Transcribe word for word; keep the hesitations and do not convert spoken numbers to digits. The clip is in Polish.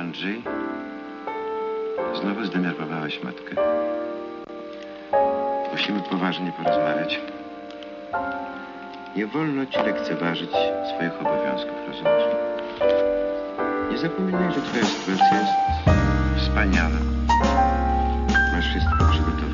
Andrzej, znowu zdenerwowałeś matkę. Musimy poważnie porozmawiać. Nie wolno ci lekceważyć swoich obowiązków, rozumiesz? Nie zapominaj, że twoja sytuacja jest wspaniała. Masz wszystko przygotowane.